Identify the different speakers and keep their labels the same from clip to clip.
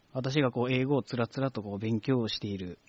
Speaker 1: 私がこう英語をつらつらとこう勉強している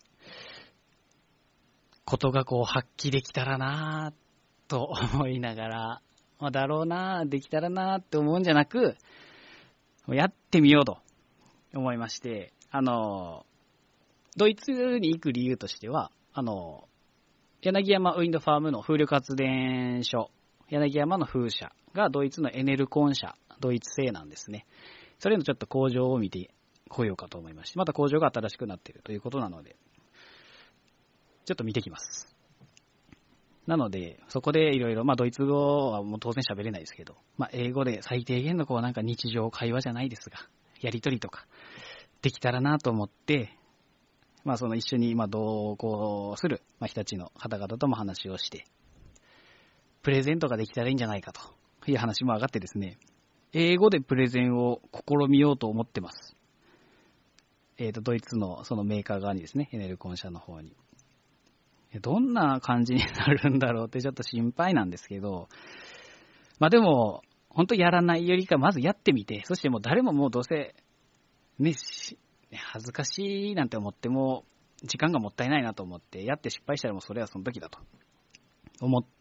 Speaker 1: ことがこう発揮できたらなぁと思いながら、だろうなぁ、できたらなぁって思うんじゃなく、やってみようと思いまして、ドイツに行く理由としては、柳山ウィンドファームの風力発電所、柳山の風車がドイツのエネルコン社、ドイツ製なんですね。それのちょっと工場を見てこようかと思いまして、また工場が新しくなっているということなので、ちょっと見てきます。なので、そこでいろいろ、ドイツ語はもう当然喋れないですけど、英語で最低限のこうなんか日常会話じゃないですが、やりとりとかできたらなと思って、その一緒に同行する、日立の方々とも話をして、プレゼントができたらいいんじゃないかという話も上がってですね、英語でプレゼンを試みようと思ってます。ドイツのそのメーカー側にですね、エネルコン社の方に。どんな感じになるんだろうってちょっと心配なんですけど、でも、本当やらないよりか、まずやってみて、そしてもう誰ももうどうせ、ね、恥ずかしいなんて思っても、時間がもったいないなと思って、やって失敗したらもうそれはその時だと思って、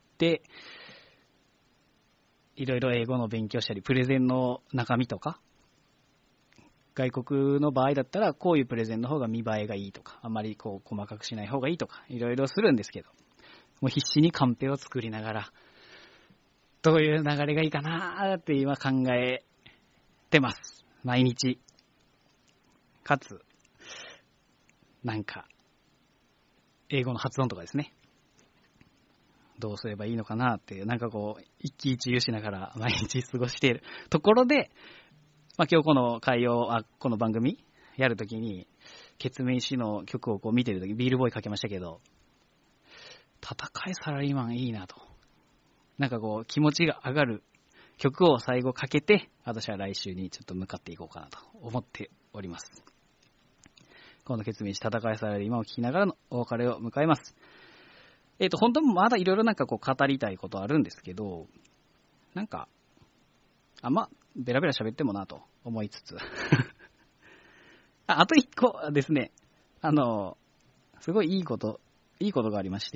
Speaker 1: いろいろ英語の勉強したり、プレゼンの中身とか、外国の場合だったらこういうプレゼンの方が見栄えがいいとか、あんまりこう細かくしない方がいいとか、いろいろするんですけど、もう必死にカンペを作りながら、どういう流れがいいかなーって今考えてます。毎日。かつ、なんか、英語の発音とかですね。どうすればいいのかなっていう、なんかこう、一喜一憂しながら毎日過ごしているところで、今日このこの番組やるときに、ケツメイシの曲をこう見てるとき、ビールボーイかけましたけど、戦いサラリーマンいいなと。なんかこう、気持ちが上がる曲を最後かけて、私は来週にちょっと向かっていこうかなと思っております。このケツメイシ戦いサラリーマンを聞きながらのお別れを迎えます。本当にまだいろいろなんかこう語りたいことあるんですけど、なんか、ベラベラ喋ってもなと思いつつ。あと一個ですね、すごいいいことがありまして、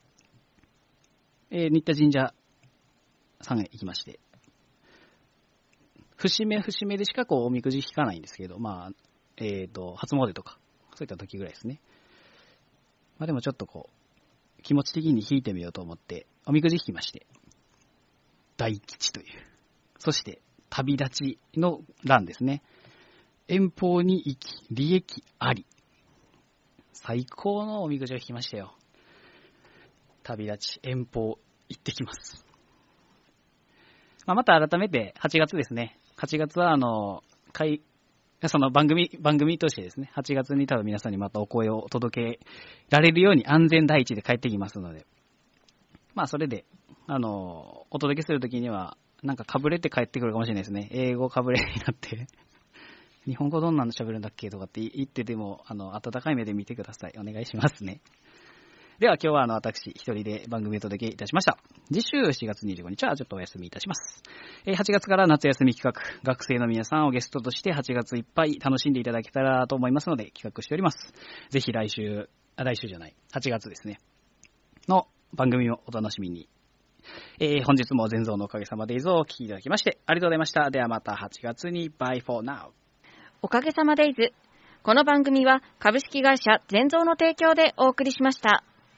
Speaker 1: 新田神社さんへ行きまして、節目でしかこうおみくじ引かないんですけど、初詣とか、そういった時ぐらいですね。でもちょっとこう、気持ち的に引いてみようと思って、おみくじ引きまして、大吉という。そして、旅立ちの欄ですね。遠方に行き、利益あり。最高のおみくじを引きましたよ。旅立ち、遠方、行ってきます。また改めて、8月ですね。8月はその番組としてですね、8月に多分皆さんにまたお声を届けられるように安全第一で帰ってきますので、それで、お届けするときには、なんか被れて帰ってくるかもしれないですね。英語被れになって、日本語どんなの喋るんだっけとかって言ってても、温かい目で見てください。お願いしますね。では今日は私一人で番組をお届けいたしました。次週7月25日はちょっとお休みいたします。8月から夏休み企画、学生の皆さんをゲストとして8月いっぱい楽しんでいただけたらと思いますので企画しております。ぜひ8月ですね。の番組をお楽しみに。本日も全蔵のおかげさまでいぞお聞きいただきましてありがとうございました。ではまた8月に Bye for now。
Speaker 2: おかげさまでいず。この番組は株式会社全蔵の提供でお送りしました。